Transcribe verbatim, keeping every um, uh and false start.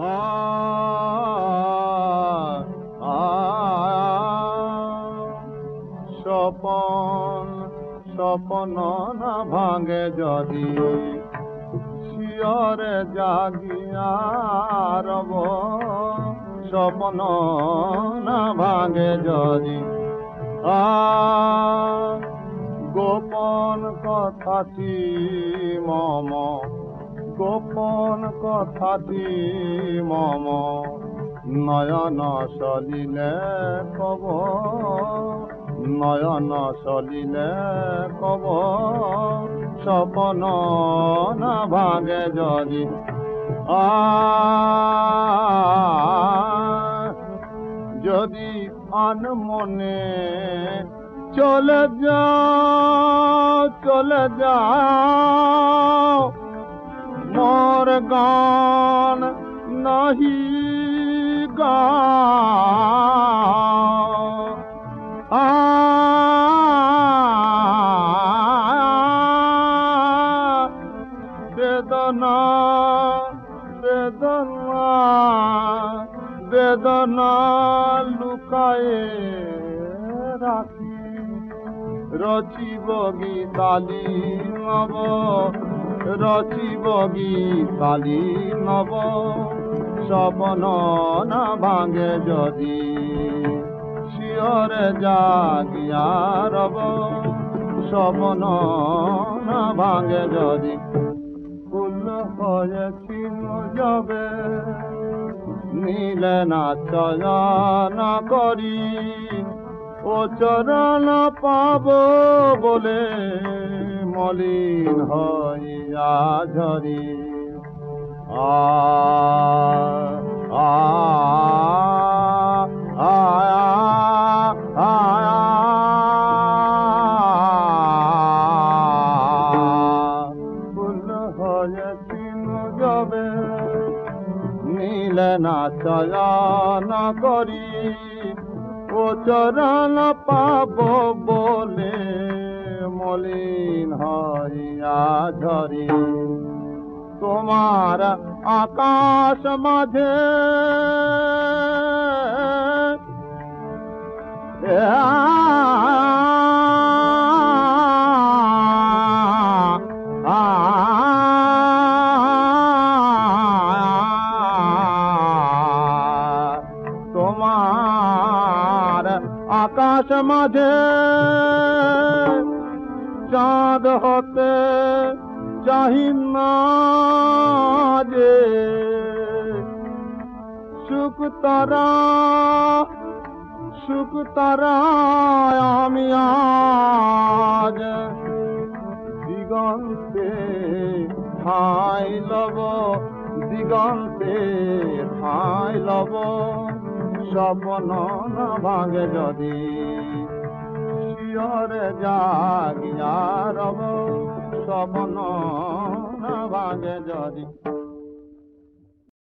আ আ স্বপন স্বপন না ভাঙে যদি শিয়রে জাগিয়া রব স্বপন না ভাঙে যদি আ গোপন কথাটি মম গোপন কথাটি মম নয়ন সলিলে কব নয়ন সলিলে কব স্বপন না ভাঙে যদি আ যদি আনমনে চলে যাও চলে যাও মোর গান নাহি গাও আ বেদনা বেদনা বেদনা লুকায়ে রাখি রচিব গীতালি নব রচিব গীতালি নব স্বপন না ভাঙে যদি শিয়রে জাগিয়া রব স্বপন না ভাঙে যদি ফুল হয়েছিল যাবে নীলে না চয়ন করি ও চরণ পাব বলে মলিন হইয়া ঝরি আ আ আ আ ফুল হয়েছিল যাবে নীলে না চয়ন করি ও চরণ পাব বলে মলিন হইয়া ঝরি তোমার আকাশ মাঝে তোমার আকাশ মাঝে চাঁদ হতে চাহিন না যে সুখ তারা সুখ তারা আমি আজ দিগন্তে ঠাই লব দিগন্তে ঠাই লব স্বপন না ভাঙে যদি শিয়রে জাগিয়া রব স্বপন না ভাঙে যদি